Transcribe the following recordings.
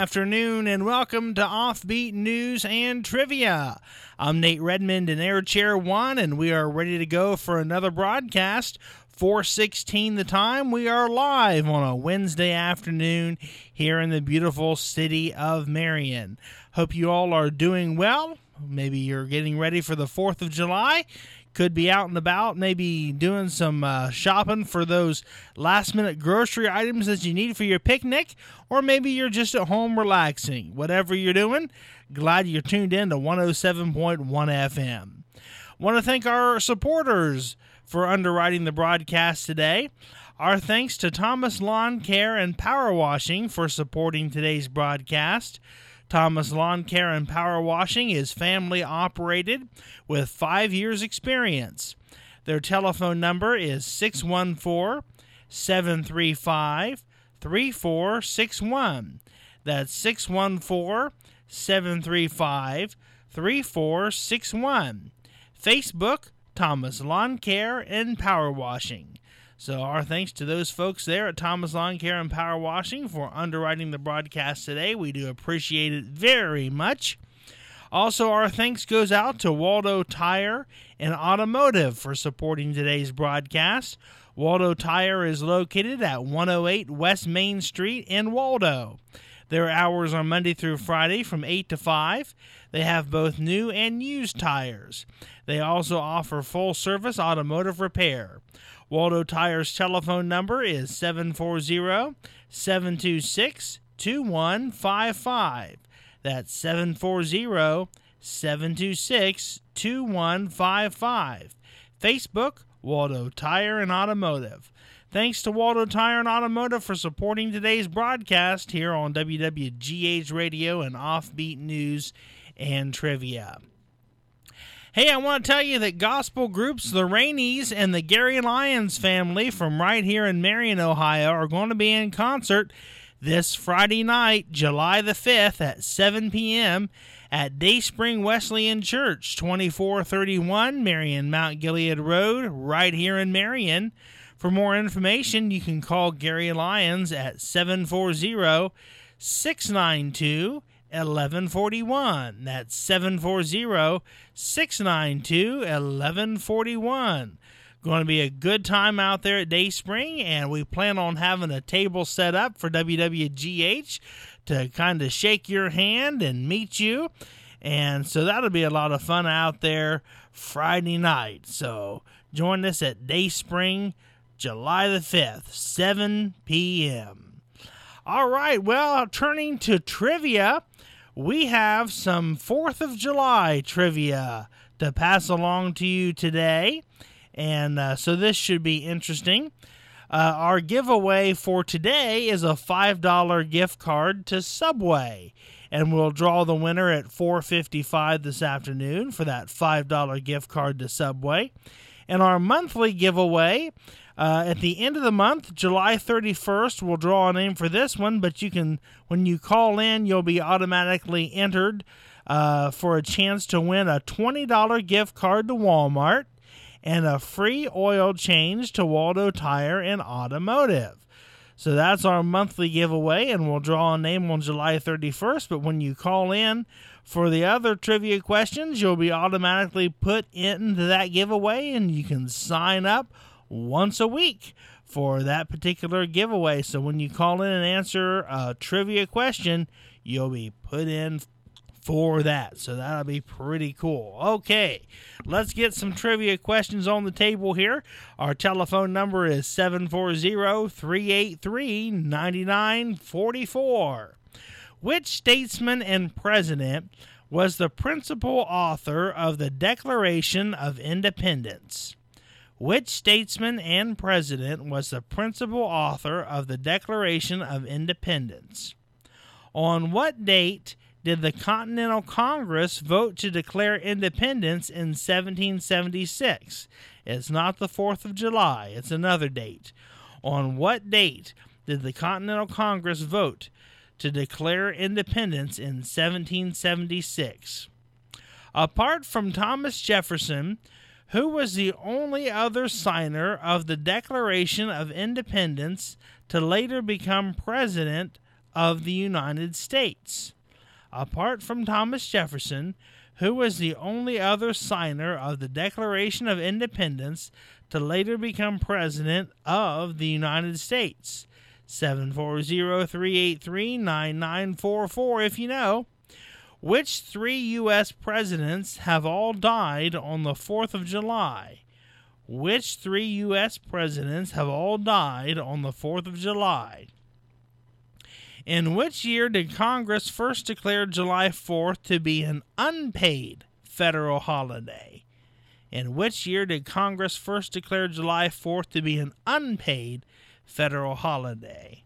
afternoon, and welcome to Offbeat News and Trivia. I'm Nate Redmond in Air Chair 1, and we are ready to go for another broadcast. 4:16 the time. We are live on a Wednesday afternoon here in the beautiful city of Marion. Hope you all are doing well. Maybe you're getting ready for the 4th of July. Could be out and about, maybe doing some shopping for those last-minute grocery items that you need for your picnic, or maybe you're just at home relaxing. Whatever you're doing, glad you're tuned in to 107.1 FM. Want to thank our supporters for underwriting the broadcast today. Our thanks to Thomas Lawn Care and Power Washing for supporting today's broadcast. Thomas Lawn Care and Power Washing is family operated with 5 years experience. Their telephone number is 614-735-3461. That's 614-735-3461. Facebook, Thomas Lawn Care and Power Washing. So our thanks to those folks there at Thomas Lawn Care and Power Washing for underwriting the broadcast today. We do appreciate it very much. Also, our thanks goes out to Waldo Tire and Automotive for supporting today's broadcast. Waldo Tire is located at 108 West Main Street in Waldo. Their hours are Monday through Friday from 8 to 5. They have both new and used tires. They also offer full-service automotive repair. Waldo Tire's telephone number is 740-726-2155. That's 740-726-2155. Facebook, Waldo Tire and Automotive. Thanks to Waldo Tire and Automotive for supporting today's broadcast here on WWGH Radio and Offbeat News and Trivia. Hey, I want to tell you that gospel groups the Rainies and the Gary Lyons family from right here in Marion, Ohio, are going to be in concert this Friday night, July the 5th at 7 p.m. at Dayspring Wesleyan Church, 2431 Marion Mount Gilead Road, right here in Marion. For more information, you can call Gary Lyons at 740-692-1141. That's 740-692-1141. Going to be a good time out there at Dayspring, and we plan on having a table set up for WWGH to kind of shake your hand and meet you. And so that'll be a lot of fun out there Friday night. So join us at Dayspring, July the 5th, 7 p.m. All right, well, turning to trivia, we have some 4th of July trivia to pass along to you today, and so this should be interesting. Our giveaway for today is a $5 gift card to Subway, and we'll draw the winner at 4:55 this afternoon for that $5 gift card to Subway. And our monthly giveaway, at the end of the month, July 31st, we'll draw a name for this one, but you can, when you call in, you'll be automatically entered for a chance to win a $20 gift card to Walmart and a free oil change to Waldo Tire and Automotive. So that's our monthly giveaway, and we'll draw a name on July 31st, but when you call in for the other trivia questions, you'll be automatically put into that giveaway, and you can sign up once a week for that particular giveaway. So when you call in and answer a trivia question, you'll be put in for that. So that'll be pretty cool. Okay, let's get some trivia questions on the table here. Our telephone number is 740-383-9944. Which statesman and president was the principal author of the Declaration of Independence? Which statesman and president was the principal author of the Declaration of Independence? On what date did the Continental Congress vote to declare independence in 1776? It's not the 4th of July, it's another date. On what date did the Continental Congress vote to declare independence in 1776? Apart from Thomas Jefferson, who was the only other signer of the Declaration of Independence to later become president of the United States. Apart from Thomas Jefferson, who was the only other signer of the Declaration of Independence to later become President of the United States. 740-383-9944 if you know. Which 3 U.S. presidents have all died on the 4th of July? Which 3 U.S. presidents have all died on the 4th of July? In which year did Congress first declare July 4th to be an unpaid federal holiday? In which year did Congress first declare July 4th to be an unpaid federal holiday?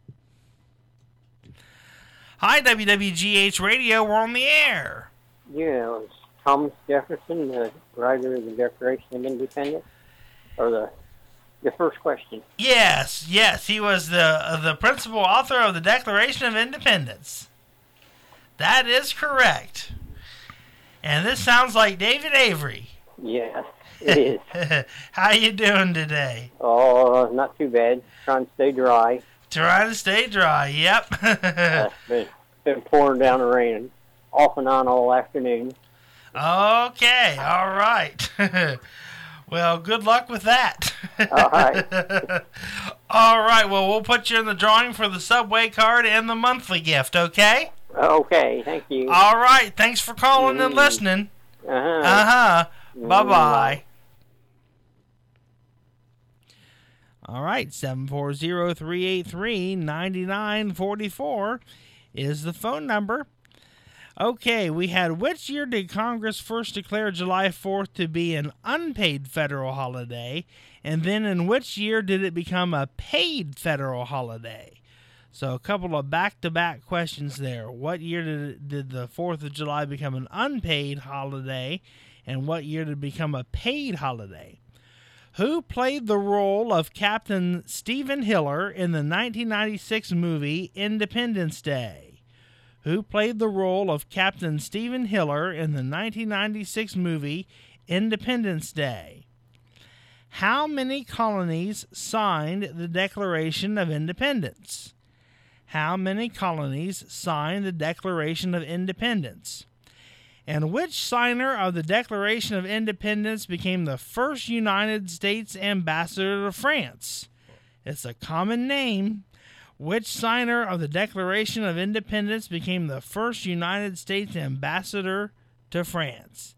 Hi, WWGH Radio, we're on the air. Yeah, it was Thomas Jefferson, the writer of the Declaration of Independence, or the first question. Yes, he was the principal author of the Declaration of Independence. That is correct. And this sounds like David Avery. Yes, it is. How you doing today? Oh, not too bad. Trying to stay dry. Trying to stay dry, yep. Been pouring down the rain off and on all afternoon. Okay, all right. Well, good luck with that. All right. All right, well, we'll put you in the drawing for the Subway card and the monthly gift, okay? Okay, thank you. All right, thanks for calling and listening. Bye-bye. All right, 740-383-9944 is the phone number. Okay, we had which year did Congress first declare July 4th to be an unpaid federal holiday, and then in which year did it become a paid federal holiday? So a couple of back-to-back questions there. What year did the 4th of July become an unpaid holiday, and what year did it become a paid holiday? Who played the role of Captain Stephen Hiller in the 1996 movie Independence Day? Who played the role of Captain Stephen Hiller in the 1996 movie Independence Day? How many colonies signed the Declaration of Independence? How many colonies signed the Declaration of Independence? And which signer of the Declaration of Independence became the first United States ambassador to France? It's a common name. Which signer of the Declaration of Independence became the first United States ambassador to France?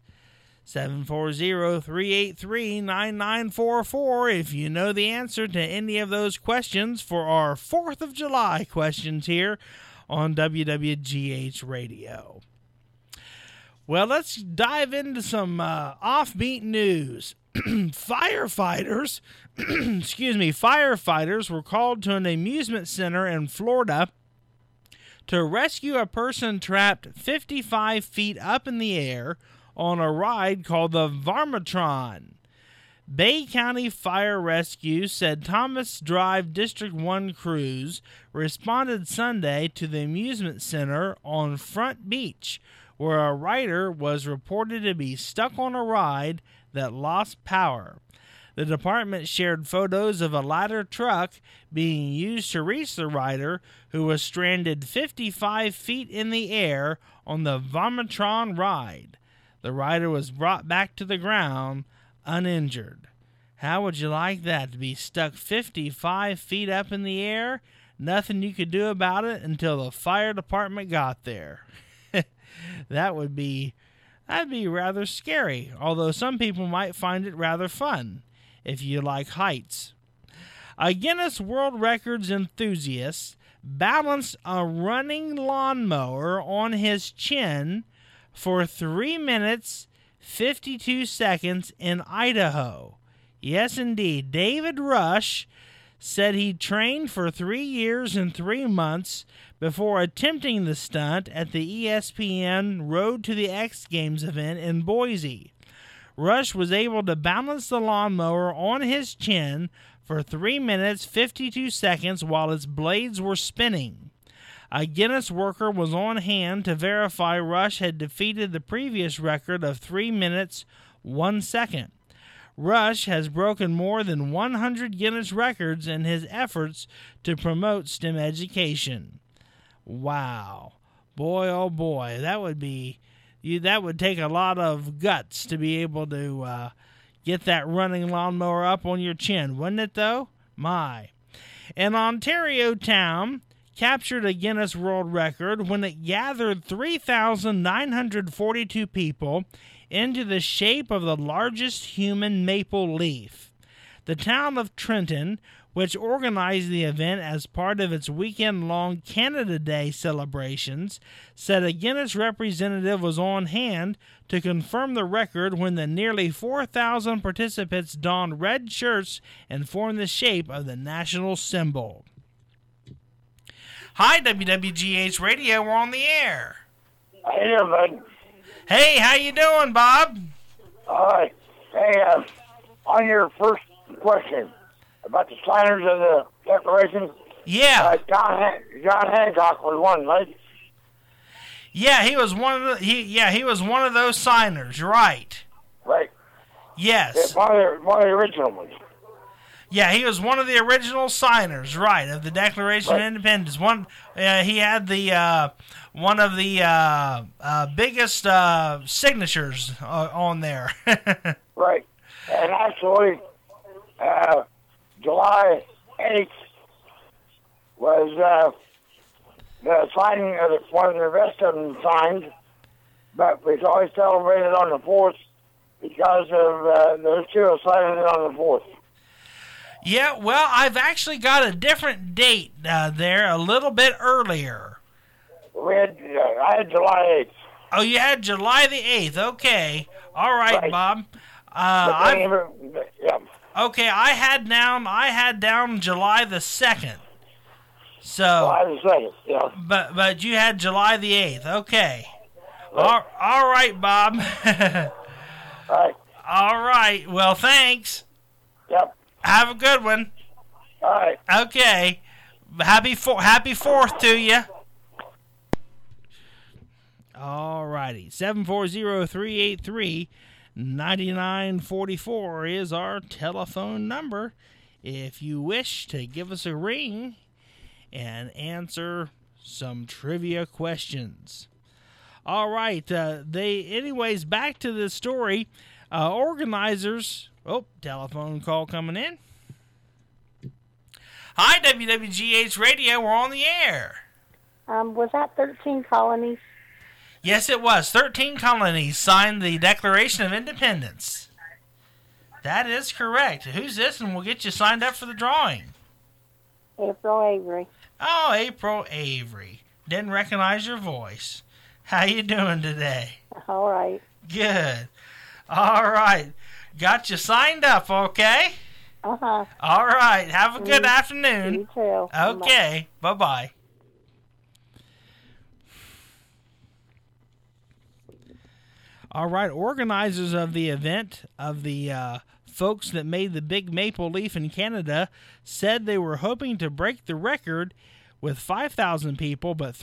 740-383-9944 if you know the answer to any of those questions for our 4th of July questions here on WWGH Radio. Well, let's dive into some offbeat news. Firefighters were called to an amusement center in Florida to rescue a person trapped 55 feet up in the air on a ride called the Varmatron. Bay County Fire Rescue said Thomas Drive District 1 crews responded Sunday to the amusement center on Front Beach, where a rider was reported to be stuck on a ride that lost power. The department shared photos of a ladder truck being used to reach the rider, who was stranded 55 feet in the air on the Varmatron ride. The rider was brought back to the ground uninjured. How would you like that, to be stuck 55 feet up in the air? Nothing you could do about it until the fire department got there. That'd be rather scary, although some people might find it rather fun if you like heights. A Guinness World Records enthusiast balanced a running lawnmower on his chin for 3 minutes, 52 seconds in Idaho. Yes, indeed. David Rush said he trained for 3 years and 3 months before attempting the stunt at the ESPN Road to the X Games event in Boise. Rush was able to balance the lawnmower on his chin for 3 minutes, 52 seconds while its blades were spinning. A Guinness worker was on hand to verify Rush had defeated the previous record of 3 minutes, 1 second. Rush has broken more than 100 Guinness records in his efforts to promote STEM education. Wow. Boy, oh boy, that would take a lot of guts to be able to get that running lawnmower up on your chin, wouldn't it though? My. An Ontario town captured a Guinness World Record when it gathered 3,942 people into the shape of the largest human maple leaf. The town of Trenton, which organized the event as part of its weekend-long Canada Day celebrations, said a Guinness representative was on hand to confirm the record when the nearly 4,000 participants donned red shirts and formed the shape of the national symbol. Hi, WWGH Radio, we're on the air. Hey there, bud. Hey, how you doing, Bob? All right. Hey, on your first question about the signers of the Declaration, yeah, John Hancock was one, right? Yeah, he was one of he was one of those signers, right? Right. Yes. One of the original ones. Yeah, he was one of the original signers, right, of the Declaration of Independence. He had the one of the biggest signatures on there. Right, and actually, July 8th was the signing of one of the rest of them signed, but we always celebrated on the 4th because of those two signing it on the 4th. Yeah, well, I've actually got a different date there, a little bit earlier. I had July 8th. Oh, you had July the 8th. Okay. All right. Bob. Okay, I had down July the 2nd. So. July the 2nd, yeah. But you had July the 8th. Okay. All right, Bob. Right. All right. Well, thanks. Yep. Have a good one. All right. Okay. Happy 4th to you. All righty. 740-383-9944 is our telephone number if you wish to give us a ring and answer some trivia questions. All right. Anyways, back to the story. Organizers... Oh, telephone call coming in. Hi, WWGH Radio. We're on the air. Was that 13 colonies? Yes, it was. 13 colonies signed the Declaration of Independence. That is correct. Who's this? And we'll get you signed up for the drawing. April Avery. Oh, April Avery. Didn't recognize your voice. How you doing today? All right. Good. All right. Got you signed up, okay? Uh-huh. All right. Have a good afternoon. You too. Okay. Bye-bye. All right. Organizers of the event, of the folks that made the big maple leaf in Canada, said they were hoping to break the record with 5,000 people, but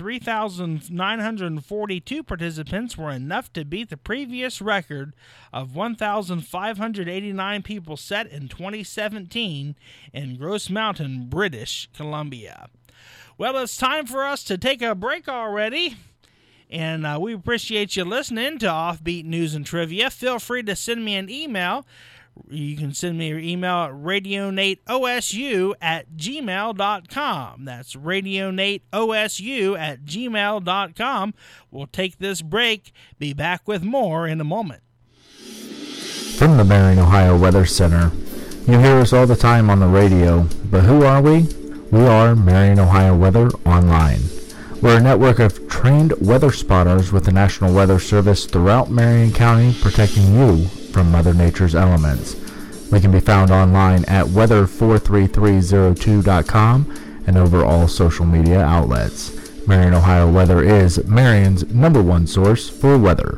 3,942 participants were enough to beat the previous record of 1,589 people set in 2017 in Grouse Mountain, British Columbia. Well, it's time for us to take a break already, and we appreciate you listening to Offbeat News and Trivia. Feel free to send me an email. You can send me your email at radionateosu@gmail.com. That's radionateosu@gmail.com. We'll take this break. Be back with more in a moment. From the Marion, Ohio Weather Center. You hear us all the time on the radio, but who are we? We are Marion, Ohio Weather Online. We're a network of trained weather spotters with the National Weather Service throughout Marion County, protecting you from Mother Nature's elements. We can be found online at weather43302.com and over all social media outlets. Marion, Ohio Weather is Marion's #1 source for weather.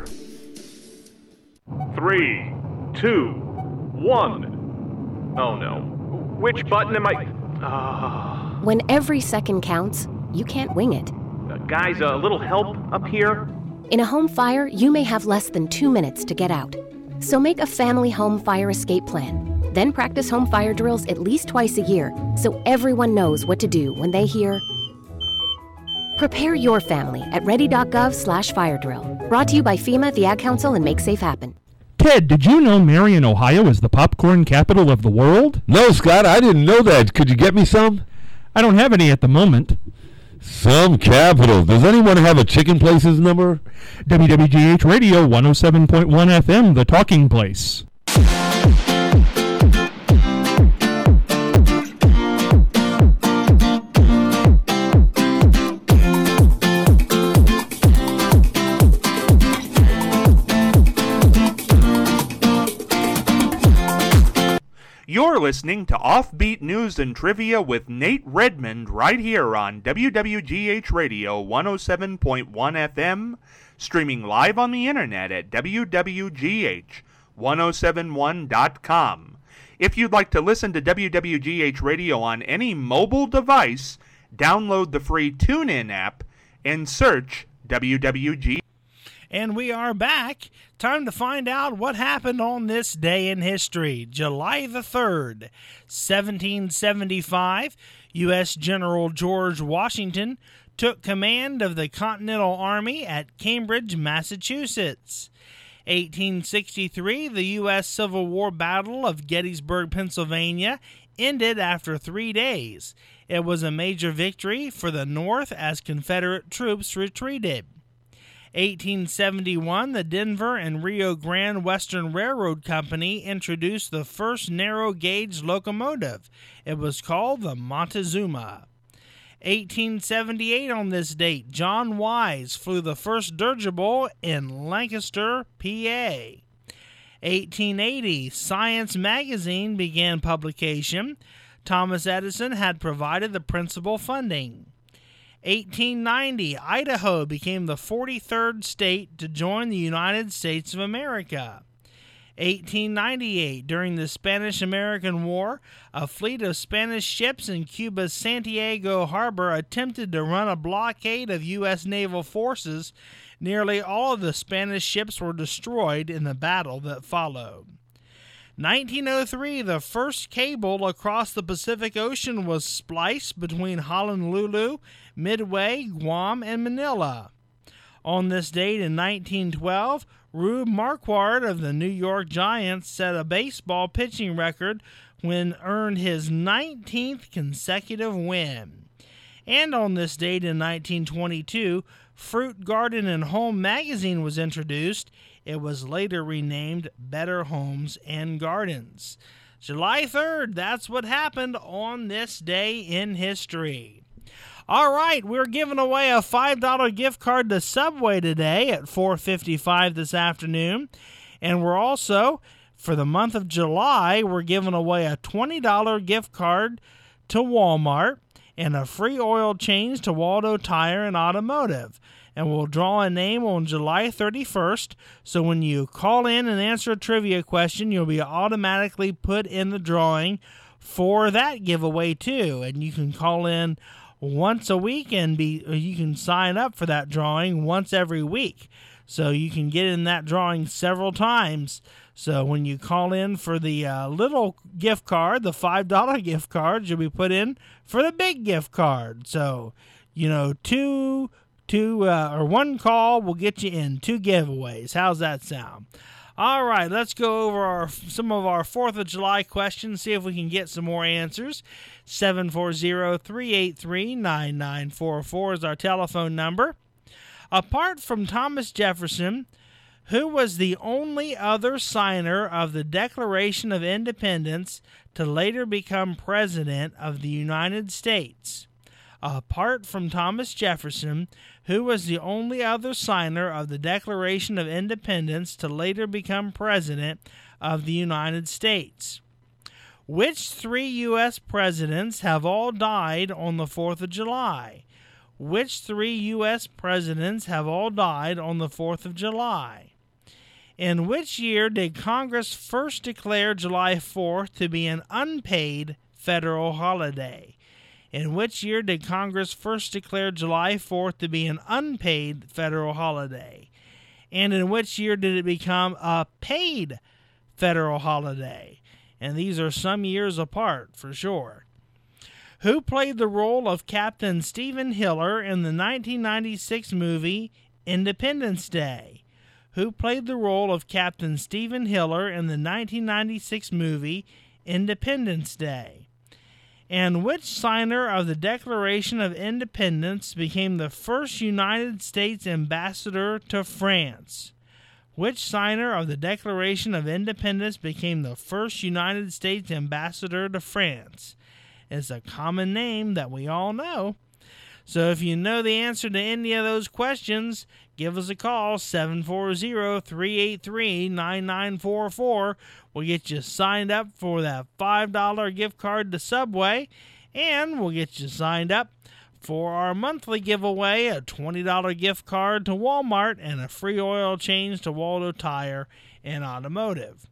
3, 2, 1. Oh no. Which button am I... When every second counts, you can't wing it. Guys, a little help up here? In a home fire, you may have less than 2 minutes to get out. So make a family home fire escape plan. Then practice home fire drills at least twice a year so everyone knows what to do when they hear Prepare your family at ready.gov/firedrill. Brought to you by FEMA, the Ad Council, and Make Safe Happen. Ted, did you know Marion, Ohio is the popcorn capital of the world? No, Scott, I didn't know that. Could you get me some? I don't have any at the moment. Some capital. Does anyone have a Chicken Places number? WWGH Radio 107.1 FM, the talking place. You're listening to Offbeat News and Trivia with Nate Redmond right here on WWGH Radio 107.1 FM, streaming live on the internet at WWGH1071.com. If you'd like to listen to WWGH Radio on any mobile device, download the free TuneIn app and search WWGH. And we are back. Time to find out what happened on this day in history. July the 3rd, 1775, U.S. General George Washington took command of the Continental Army at Cambridge, Massachusetts. 1863, the U.S. Civil War Battle of Gettysburg, Pennsylvania, ended after 3 days. It was a major victory for the North as Confederate troops retreated. 1871, the Denver and Rio Grande Western Railroad Company introduced the first narrow-gauge locomotive. It was called the Montezuma. 1878, on this date, John Wise flew the first dirigible in Lancaster, PA. 1880, Science magazine began publication. Thomas Edison had provided the principal funding. 1890, Idaho became the 43rd state to join the United States of America. 1898, during the Spanish-American War, a fleet of Spanish ships in Cuba's Santiago Harbor attempted to run a blockade of U.S. naval forces. Nearly all of the Spanish ships were destroyed in the battle that followed. 1903, the first cable across the Pacific Ocean was spliced between Honolulu, Midway, Guam, and Manila. On this date in 1912, Rube Marquard of the New York Giants set a baseball pitching record when earned his 19th consecutive win. And on this date in 1922, Fruit Garden and Home magazine was introduced. It was later renamed Better Homes and Gardens. July 3rd, that's what happened on this day in history. All right, we're giving away a $5 gift card to Subway today at 4:55 this afternoon. And we're also, for the month of July, we're giving away a $20 gift card to Walmart and a free oil change to Waldo Tire and Automotive. And we'll draw a name on July 31st, so when you call in and answer a trivia question, you'll be automatically put in the drawing for that giveaway too. And you can call in once a week and you can sign up for that drawing once every week. So you can get in that drawing several times. So when you call in for the little gift card, the $5 gift card, you'll be put in for the big gift card. So, one call will get you in 2 giveaways. How's that sound? All right, let's go over some of our 4th of July questions, see if we can get some more answers. 740-383-9944 is our telephone number. Apart from Thomas Jefferson, who was the only other signer of the Declaration of Independence to later become President of the United States? Apart from Thomas Jefferson, who was the only other signer of the Declaration of Independence to later become President of the United States? Which 3 U.S. presidents have all died on the 4th of July? Which 3 U.S. presidents have all died on the 4th of July? In which year did Congress first declare July 4th to be an unpaid federal holiday? In which year did Congress first declare July 4th to be an unpaid federal holiday? And in which year did it become a paid federal holiday? And these are some years apart, for sure. Who played the role of Captain Stephen Hiller in the 1996 movie Independence Day? Who played the role of Captain Stephen Hiller in the 1996 movie Independence Day? And which signer of the Declaration of Independence became the first United States ambassador to France? Which signer of the Declaration of Independence became the first United States ambassador to France? It's a common name that we all know. So if you know the answer to any of those questions, give us a call, 740-383-9944. We'll get you signed up for that $5 gift card to Subway, and we'll get you signed up for our monthly giveaway, a $20 gift card to Walmart and a free oil change to Waldo Tire and Automotive.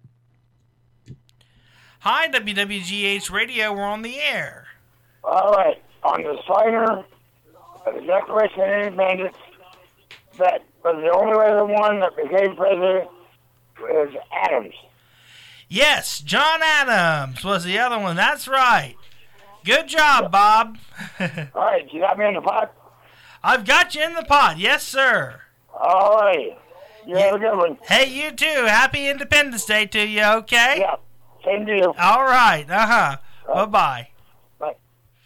Hi, WWGH Radio, we're on the air. All right, on the signer of the Declaration of Independence, that was the only other one that became president was Adams. Yes, John Adams was the other one. That's right. Good job, Bob. All right, you got me in the pot? I've got you in the pot. Yes, sir. All right. You have a good one. Hey, you too. Happy Independence Day to you, okay? Yeah, same to you. All right. Bye-bye. Bye.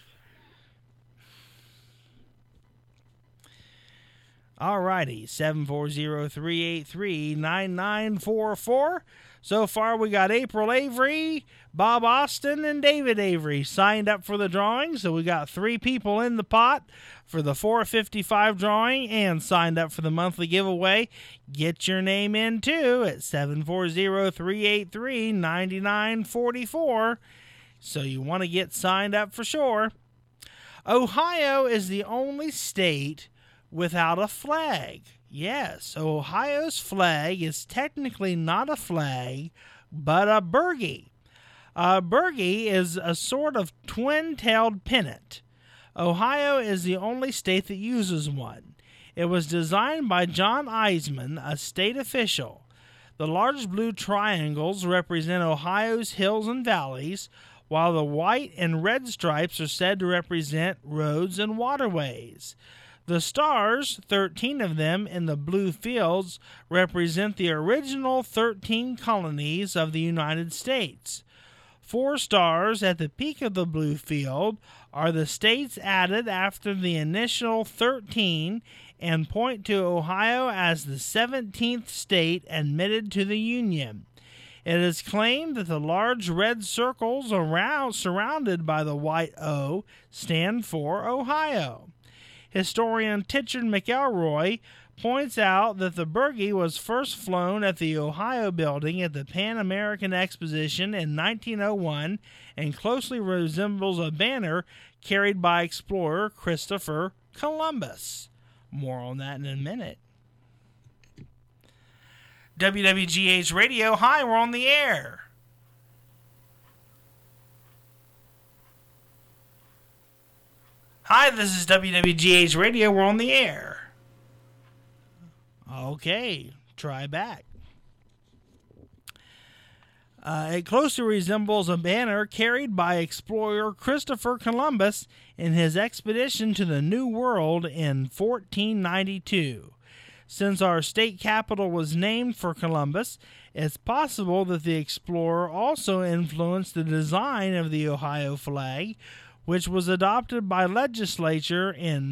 All righty. 740-383-9944. So far, we got April Avery, Bob Austin, and David Avery signed up for the drawing. So we got 3 people in the pot for the 455 drawing and signed up for the monthly giveaway. Get your name in, too, at 740-383-9944. So you want to get signed up for sure. Ohio is the only state without a flag. Yes, Ohio's flag is technically not a flag, but a burgee. A burgee is a sort of twin-tailed pennant. Ohio is the only state that uses one. It was designed by John Eisman, a state official. The large blue triangles represent Ohio's hills and valleys, while the white and red stripes are said to represent roads and waterways. The stars, 13 of them in the blue fields, represent the original 13 colonies of the United States. 4 stars at the peak of the blue field are the states added after the initial 13 and point to Ohio as the 17th state admitted to the Union. It is claimed that the large red circles surrounded by the white O stand for Ohio. Historian Tichard McElroy points out that the burgee was first flown at the Ohio Building at the Pan American Exposition in 1901 and closely resembles a banner carried by explorer Christopher Columbus. More on that in a minute. WWGH Radio, hi, we're on the air. Hi, this is WWGH Radio. We're on the air. Okay, try back. It closely resembles a banner carried by explorer Christopher Columbus in his expedition to the New World in 1492. Since our state capital was named for Columbus, it's possible that the explorer also influenced the design of the Ohio flag, which was adopted by legislature in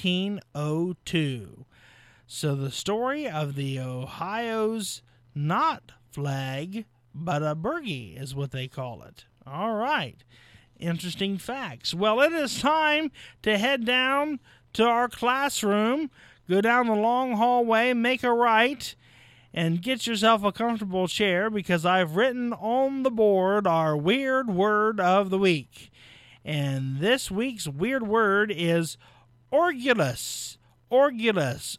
1902. So the story of the Ohio's not flag, but a burgee is what they call it. All right. Interesting facts. Well, it is time to head down to our classroom, go down the long hallway, make a right, and get yourself a comfortable chair because I've written on the board our weird word of the week. And this week's weird word is orgulous. Orgulous.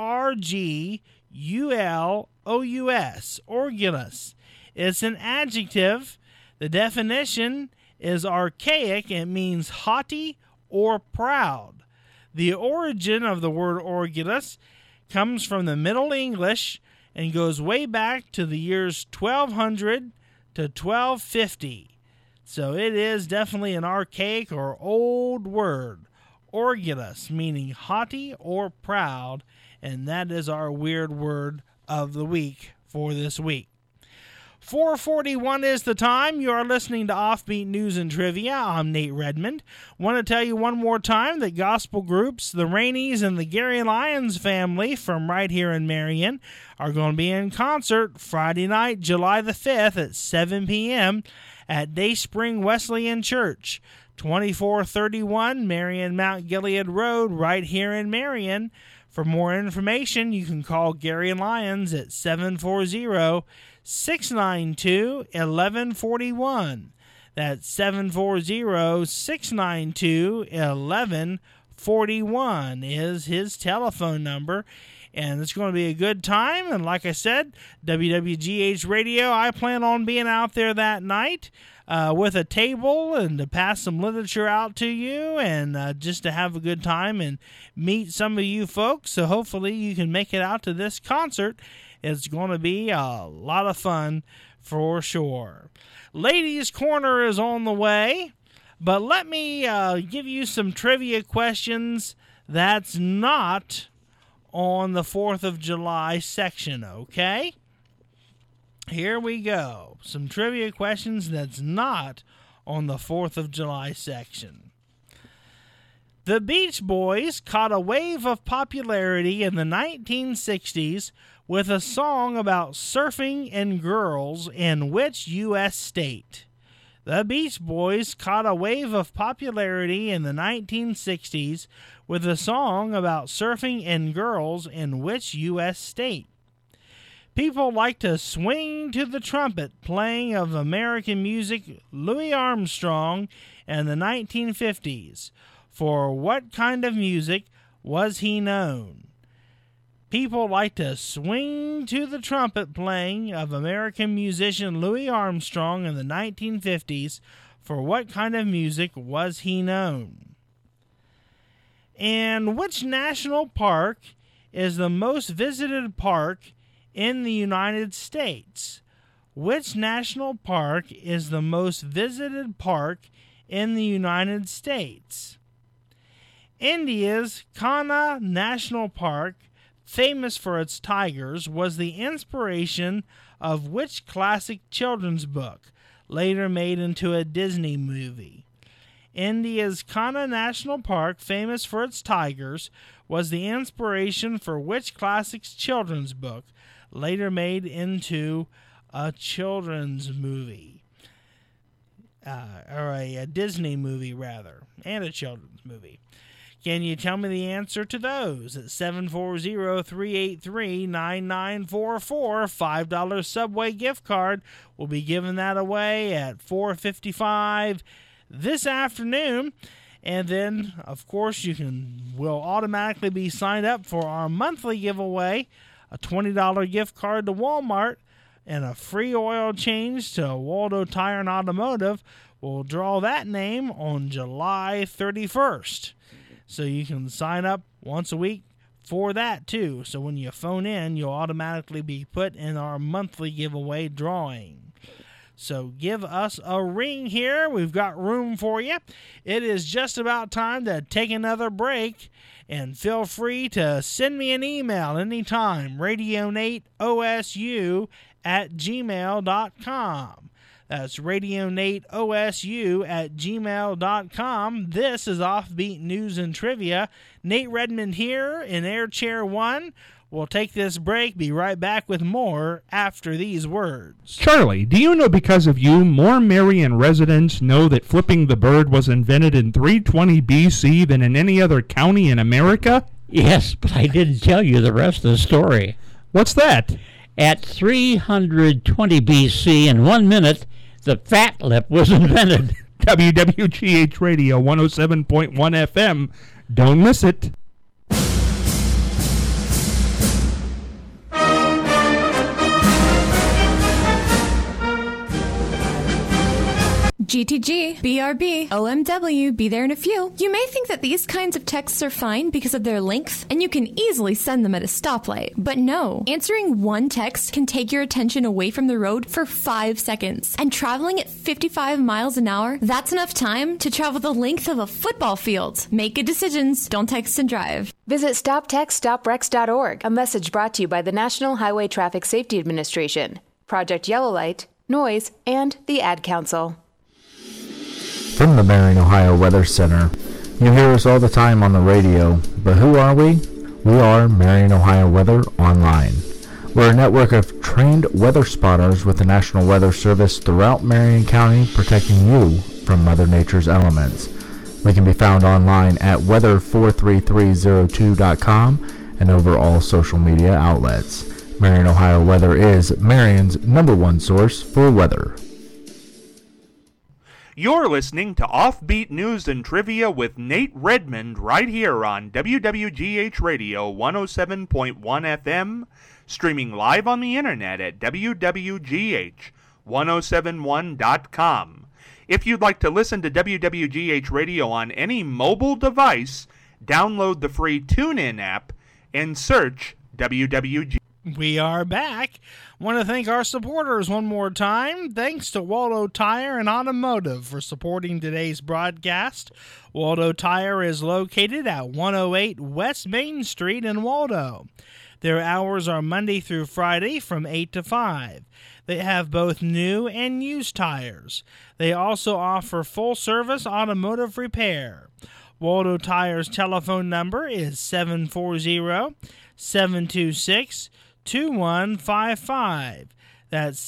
O-R-G-U-L-O-U-S. Orgulous. It's an adjective. The definition is archaic. It means haughty or proud. The origin of the word orgulous comes from the Middle English and goes way back to the years 1200 to 1250. So it is definitely an archaic or old word. Orgulous, meaning haughty or proud, and that is our weird word of the week for this week. 4:41 is the time. You are listening to Offbeat News and Trivia. I'm Nate Redmond. Want to tell you one more time that gospel groups, the Rainies and the Gary Lyons family from right here in Marion, are going to be in concert Friday night, July the 5th at 7 p.m. at Dayspring Wesleyan Church, 2431 Marion Mount Gilead Road, right here in Marion. For more information, you can call Gary Lyons at 740-692-1141. That's 740-692-1141 is his telephone number. And it's going to be a good time. And like I said, WWGH Radio, I plan on being out there that night with a table and to pass some literature out to you and just to have a good time and meet some of you folks. So hopefully you can make it out to this concert. It's going to be a lot of fun for sure. Ladies' Corner is on the way, but let me give you some trivia questions that's not on the 4th of July section, okay? Here we go. Some trivia questions that's not on the 4th of July section. The Beach Boys caught a wave of popularity in the 1960s with a song about surfing and girls in which U.S. state? The Beach Boys caught a wave of popularity in the 1960s with a song about surfing and girls in which U.S. state? People like to swing to the trumpet playing of American music Louis Armstrong in the 1950s. For what kind of music was he known? People like to swing to the trumpet playing of American musician Louis Armstrong in the 1950s. For what kind of music was he known? And which national park is the most visited park in the United States? Which national park is the most visited park in the United States? India's Kanha National Park, famous for its tigers, was the inspiration of which classic children's book, later made into a Disney movie? India's Kanha National Park, famous for its tigers, was the inspiration for which classic children's book, later made into a children's movie? Or a Disney movie, rather, and a children's movie. Can you tell me the answer to those? At 740-383-9944, $5 Subway gift card. We'll be giving that away at 4:55 this afternoon. And then, of course, will automatically be signed up for our monthly giveaway, a $20 gift card to Walmart and a free oil change to Waldo Tire and Automotive. We'll draw that name on July 31st. So you can sign up once a week for that too. So when you phone in, you'll automatically be put in our monthly giveaway drawing. So give us a ring here. We've got room for you. It is just about time to take another break. And feel free to send me an email anytime. RadioNateOSU@gmail.com. That's RadioNateOSU@gmail.com. This is Offbeat News and Trivia. Nate Redmond here in Air Chair 1. We'll take this break, be right back with more after these words. Charlie, do you know because of you, more Marion residents know that flipping the bird was invented in 320 BC than in any other county in America? Yes, but I didn't tell you the rest of the story. What's that? At 320 BC, in 1 minute, the fat lip was invented. WWGH Radio 107.1 FM. Don't miss it. GTG, BRB, OMW, be there in a few. You may think that these kinds of texts are fine because of their length, and you can easily send them at a stoplight. But no, answering one text can take your attention away from the road for 5 seconds. And traveling at 55 miles an hour, that's enough time to travel the length of a football field. Make good decisions. Don't text and drive. Visit StopTextStopWrecks.org. A message brought to you by the National Highway Traffic Safety Administration, Project Yellow Light, Noise, and the Ad Council. From the Marion, Ohio Weather Center, you hear us all the time on the radio, but who are we? We are Marion, Ohio Weather Online. We're a network of trained weather spotters with the National Weather Service throughout Marion County, protecting you from Mother Nature's elements. We can be found online at weather43302.com and over all social media outlets. Marion, Ohio Weather is Marion's #1 source for weather. You're listening to Offbeat News and Trivia with Nate Redmond right here on WWGH Radio 107.1 FM, streaming live on the internet at wwgh1071.com. If you'd like to listen to WWGH Radio on any mobile device, download the free TuneIn app and search WWGH. We are back. Want to thank our supporters one more time. Thanks to Waldo Tire and Automotive for supporting today's broadcast. Waldo Tire is located at 108 West Main Street in Waldo. Their hours are Monday through Friday from 8 to 5. They have both new and used tires. They also offer full-service automotive repair. Waldo Tire's telephone number is 740-726-2155. That's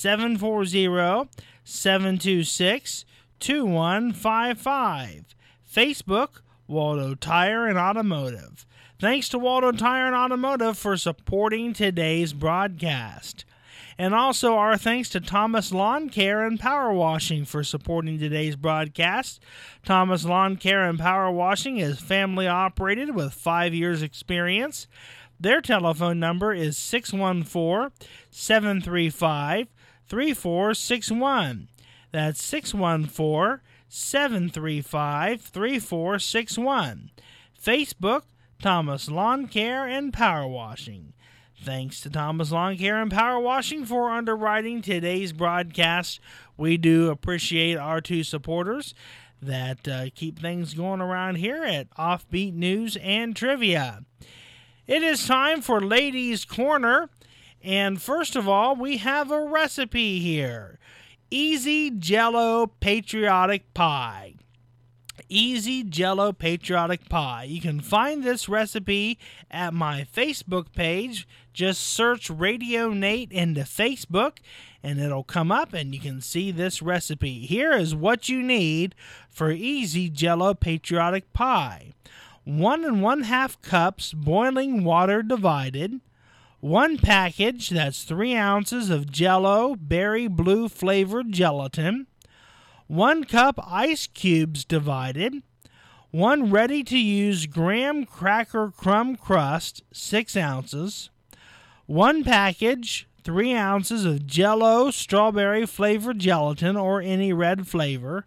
740-726-2155. Facebook, Waldo Tire and Automotive. Thanks to Waldo Tire and Automotive for supporting today's broadcast. And also our thanks to Thomas Lawn Care and Power Washing for supporting today's broadcast. Thomas Lawn Care and Power Washing is family operated with 5 years experience. Their telephone number is 614-735-3461. That's 614-735-3461. Facebook, Thomas Lawn Care and Power Washing. Thanks to Thomas Lawn Care and Power Washing for underwriting today's broadcast. We do appreciate our two supporters that keep things going around here at Offbeat News and Trivia. It is time for Ladies' Corner, and first of all, we have a recipe here. Easy Jell-O Patriotic Pie. Easy Jell-O Patriotic Pie. You can find this recipe at my Facebook page. Just search Radio Nate into Facebook, and it'll come up, and you can see this recipe. Here is what you need for Easy Jell-O Patriotic Pie. 1 1/2 cups boiling water divided. 1 package, that's 3 ounces of Jell-O Berry Blue flavored gelatin. 1 cup ice cubes divided. 1 ready-to-use graham cracker crumb crust, 6 ounces. 1 package, 3 ounces of Jell-O strawberry flavored gelatin or any red flavor.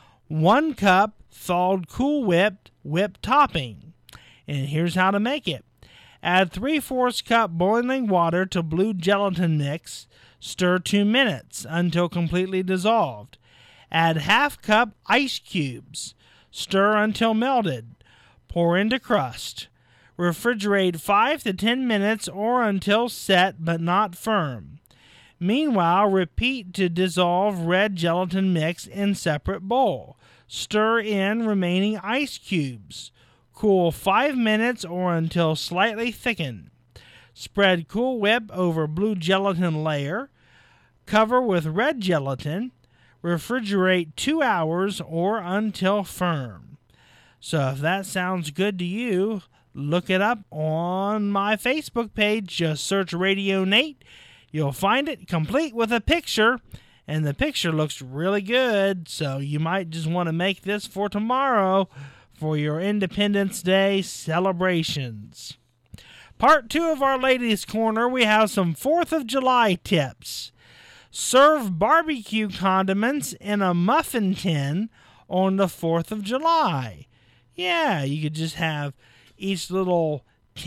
1 cup thawed Cool Whip topping. And here's how to make it. Add 3/4 cup boiling water to blue gelatin mix. Stir 2 minutes until completely dissolved. Add 1/2 cup ice cubes. Stir until melted. Pour into crust. Refrigerate 5 to 10 minutes or until set but not firm. Meanwhile, repeat to dissolve red gelatin mix in separate bowl. Stir in remaining ice cubes. Cool 5 minutes or until slightly thickened. Spread Cool Whip over blue gelatin layer. Cover with red gelatin. Refrigerate 2 hours or until firm. So if that sounds good to you, look it up on my Facebook page. Just search Radio Nate. You'll find it complete with a picture, and the picture looks really good, so you might just want to make this for tomorrow for your Independence Day celebrations. Part 2 of our Ladies' Corner, we have some 4th of July tips. Serve barbecue condiments in a muffin tin on the 4th of July. Yeah, you could just have each little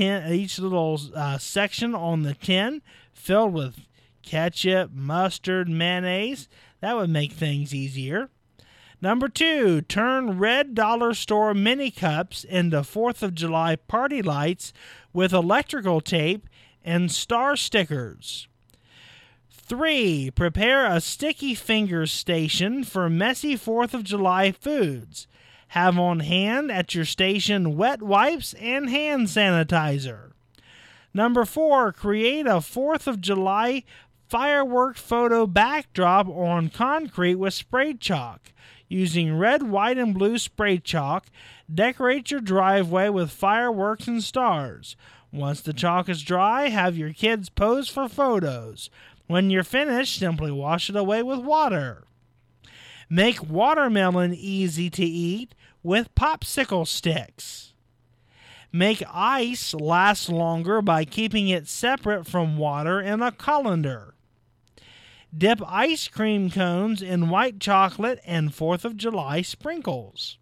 section on the tin filled with ketchup, mustard, mayonnaise. That would make things easier. Number 2, turn red dollar store mini cups into 4th of July party lights with electrical tape and star stickers. 3, prepare a sticky fingers station for messy 4th of July foods. Have on hand at your station wet wipes and hand sanitizer. Number 4, create a 4th of July firework photo backdrop on concrete with spray chalk. Using red, white, and blue spray chalk, decorate your driveway with fireworks and stars. Once the chalk is dry, have your kids pose for photos. When you're finished, simply wash it away with water. Make watermelon easy to eat with popsicle sticks. Make ice last longer by keeping it separate from water in a colander. Dip ice cream cones in white chocolate and 4th of July sprinkles.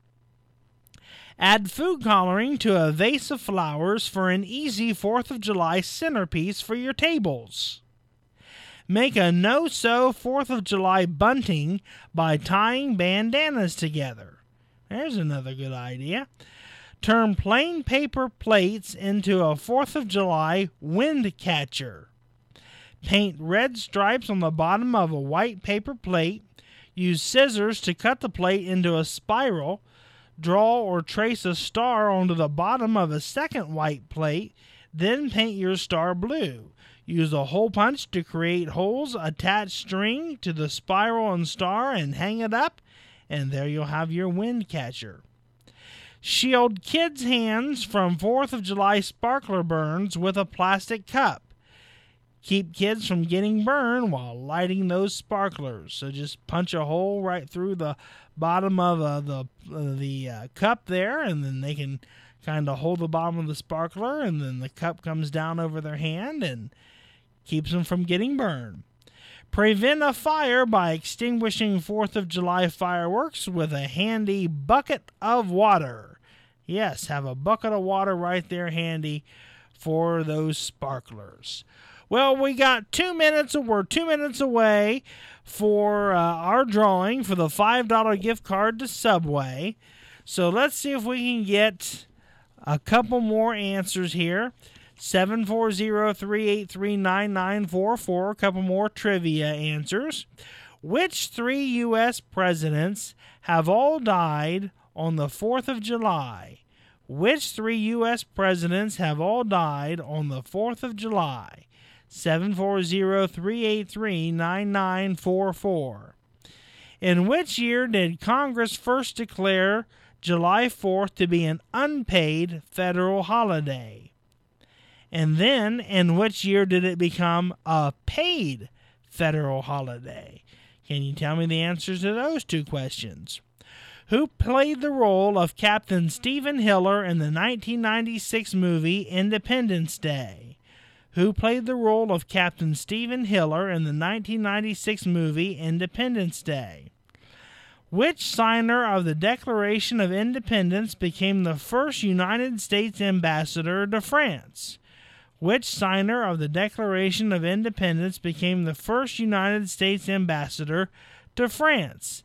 Add food coloring to a vase of flowers for an easy 4th of July centerpiece for your tables. Make a no-sew 4th of July bunting by tying bandanas together. There's another good idea. Turn plain paper plates into a 4th of July wind catcher. Paint red stripes on the bottom of a white paper plate. Use scissors to cut the plate into a spiral. Draw or trace a star onto the bottom of a second white plate. Then paint your star blue. Use a hole punch to create holes, attach string to the spiral and star, and hang it up, and there you'll have your wind catcher. Shield kids' hands from 4th of July sparkler burns with a plastic cup. Keep kids from getting burned while lighting those sparklers. So just punch a hole right through the bottom of the cup there, and then they can kind of hold the bottom of the sparkler, and then the cup comes down over their hand and keeps them from getting burned. Prevent a fire by extinguishing 4th of July fireworks with a handy bucket of water. Yes, have a bucket of water right there handy for those sparklers. Well, we got 2 minutes, we're 2 minutes away for our drawing for the $5 gift card to Subway. So let's see if we can get a couple more answers here. 740-383-9944, a couple more trivia answers. Which 3 U.S. presidents have all died on the 4th of July? Which 3 U.S. presidents have all died on the 4th of July? 740-383-9944. In which year did Congress first declare July 4th to be an unpaid federal holiday? And then, in which year did it become a paid federal holiday? Can you tell me the answers to those 2 questions? Who played the role of Captain Stephen Hiller in the 1996 movie Independence Day? Who played the role of Captain Stephen Hiller in the 1996 movie Independence Day? Which signer of the Declaration of Independence became the first United States ambassador to France? Which signer of the Declaration of Independence became the first United States ambassador to France?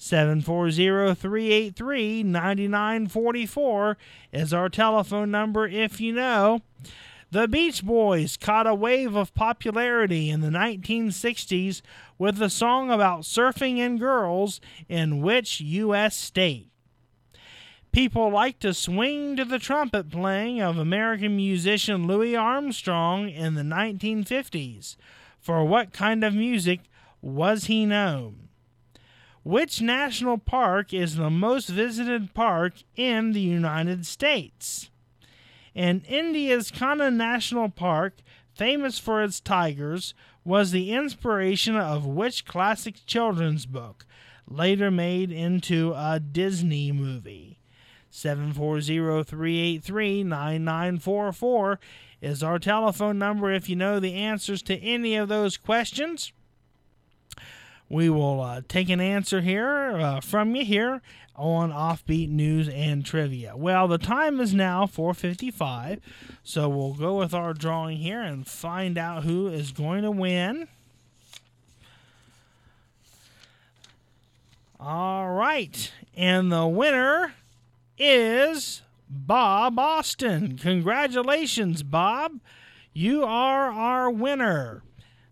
740-383-9944 is our telephone number if you know. The Beach Boys caught a wave of popularity in the 1960s with a song about surfing and girls in which U.S. state? People like to swing to the trumpet playing of American musician Louis Armstrong in the 1950s. For what kind of music was he known? Which national park is the most visited park in the United States? And India's Kanha National Park, famous for its tigers, was the inspiration of which classic children's book, later made into a Disney movie? 740-383-9944 is our telephone number if you know the answers to any of those questions. we will take an answer here from you here on Offbeat News and Trivia. Well, the time is now 4:55, so we'll go with our drawing here and find out who is going to win. All right, and the winner is Bob Austin. Congratulations, Bob. You are our winner.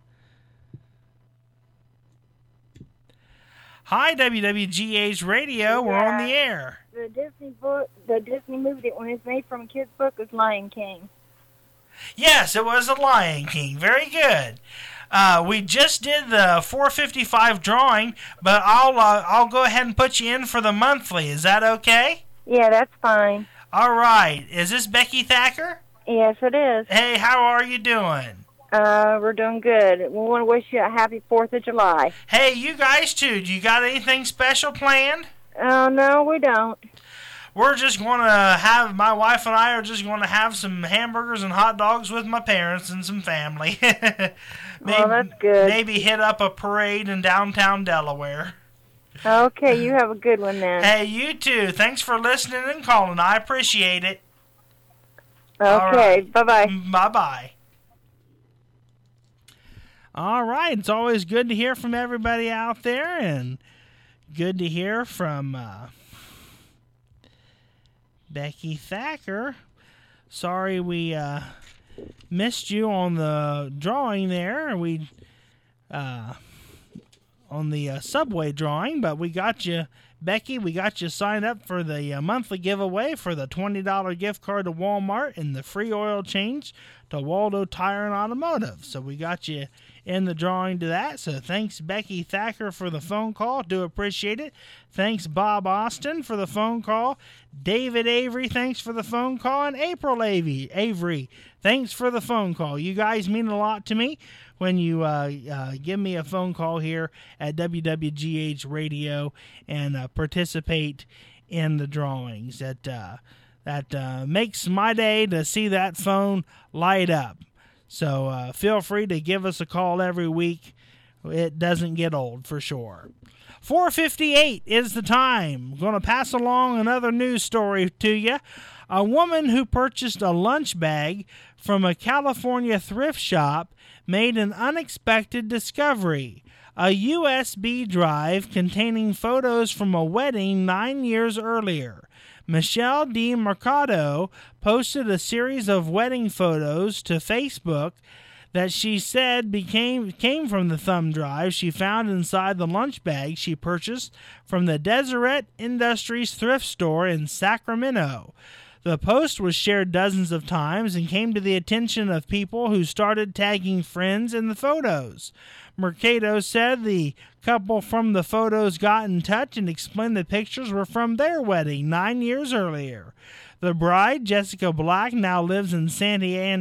Hi, WWGH Radio. We're on the air. The Disney movie that when it's made from a kid's book is Lion King. Yes, it was The Lion King. Very good. We just did the 4:55 drawing, but I'll go ahead and put you in for the monthly. Is that okay? Yeah, that's fine. All right. Is this Becky Thacker? Yes, it is. Hey, how are you doing? We're doing good. We want to wish you a happy 4th of July. Hey, you guys too. Do you got anything special planned? Oh, no, we don't. We're just going to have, my wife and I are just going to have some hamburgers and hot dogs with my parents and some family. Maybe, that's good. Maybe hit up a parade in downtown Delaware. Okay, you have a good one then. Hey, you too. Thanks for listening and calling. I appreciate it. Okay, right. Bye-bye. Bye-bye. All right, it's always good to hear from everybody out there, and good to hear from Becky Thacker. Sorry we missed you on the drawing there. We on the subway drawing, but we got you, Becky. We got you signed up for the monthly giveaway for the $20 gift card to Walmart and the free oil change to Waldo Tire and Automotive. So we got you in the drawing to that. So thanks, Becky Thacker, for the phone call. Do appreciate it. Thanks, Bob Austin, for the phone call. David Avery, thanks for the phone call. And April Avery, thanks for the phone call. You guys mean a lot to me when you give me a phone call here at WWGH Radio and participate in the drawings. That makes my day to see that phone light up. So feel free to give us a call every week. It doesn't get old for sure. 4:58 is the time. I'm going to pass along another news story to you. A woman who purchased a lunch bag from a California thrift shop made an unexpected discovery. A USB drive containing photos from a wedding 9 years earlier. Michelle D. Mercado posted a series of wedding photos to Facebook that she said came from the thumb drive she found inside the lunch bag she purchased from the Deseret Industries thrift store in Sacramento. The post was shared dozens of times and came to the attention of people who started tagging friends in the photos. Mercado said the couple from the photos got in touch and explained the pictures were from their wedding 9 years earlier. The bride, Jessica Black, now lives in San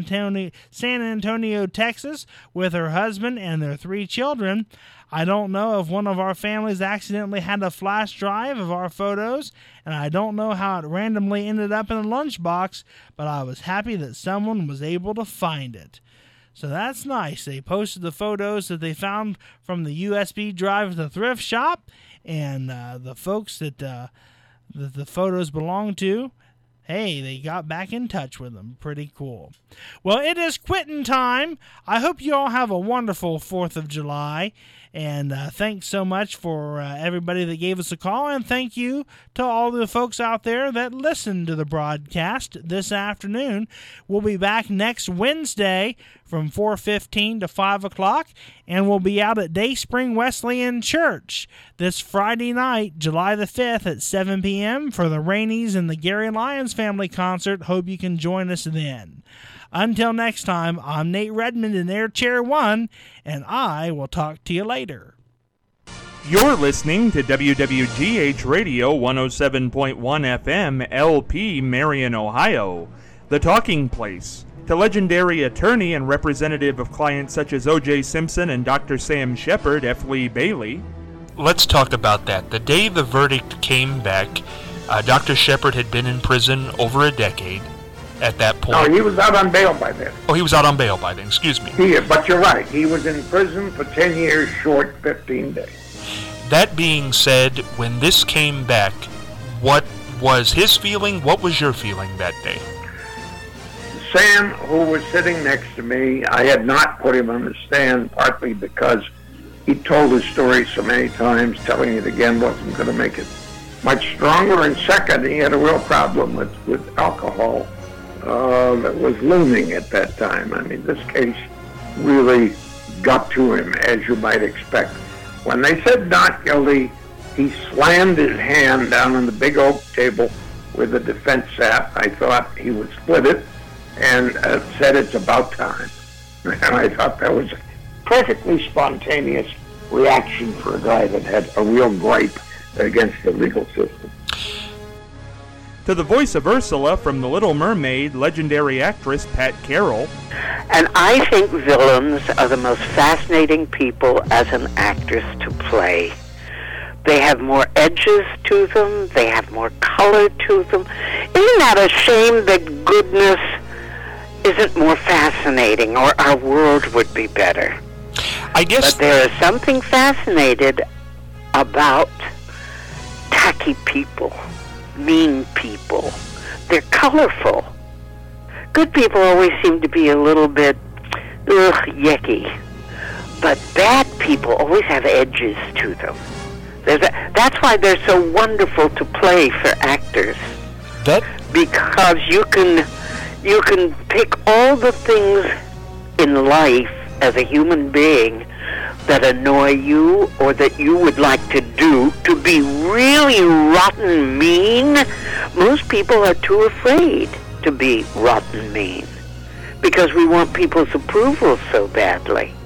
Antonio, Texas, with her husband and their 3 children. I don't know if one of our families accidentally had a flash drive of our photos, and I don't know how it randomly ended up in a lunchbox, but I was happy that someone was able to find it. So that's nice. They posted the photos that they found from the USB drive at the thrift shop, and the folks that the photos belong to, hey, they got back in touch with them. Pretty cool. Well, it is quitting time. I hope you all have a wonderful 4th of July. And thanks so much for everybody that gave us a call. And thank you to all the folks out there that listened to the broadcast this afternoon. We'll be back next Wednesday from 4:15 to 5 o'clock. And we'll be out at Dayspring Wesleyan Church this Friday night, July the 5th at 7 p.m. for the Rainies and the Gary Lyons Family Concert. Hope you can join us then. Until next time, I'm Nate Redmond in Air Chair 1, and I will talk to you later. You're listening to WWGH Radio 107.1 FM, LP, Marion, Ohio, the talking place. To legendary attorney and representative of clients such as O.J. Simpson and Dr. Sam Shepard, F. Lee Bailey. Let's talk about that. The day the verdict came back, Dr. Shepard had been in prison over a decade. At that point. No, he was out on bail by then. Oh, he was out on bail by then, excuse me. But you're right. He was in prison for 10 years short 15 days. That being said, when this came back, what was his feeling? What was your feeling that day? Sam, who was sitting next to me, I had not put him on the stand, partly because he told his story so many times, telling it again wasn't going to make it much stronger. And second, he had a real problem with alcohol that was looming at that time. I mean, this case really got to him, as you might expect. When they said not guilty, he slammed his hand down on the big oak table where the defense sat. I thought he would split it, and said it's about time. And I thought that was a perfectly spontaneous reaction for a guy that had a real gripe against the legal system. To the voice of Ursula from The Little Mermaid, legendary actress Pat Carroll. And I think villains are the most fascinating people as an actress to play. They have more edges to them. They have more color to them. Isn't that a shame that goodness isn't more fascinating, or our world would be better? I guess. But there is something fascinated about tacky people, mean people. They're colorful. Good people always seem to be a little bit yucky. But bad people always have edges to them. That's why they're so wonderful to play for actors. Because you can pick all the things in life as a human being that annoy you or that you would like to do to be really rotten mean. Most people are too afraid to be rotten mean because we want people's approval so badly.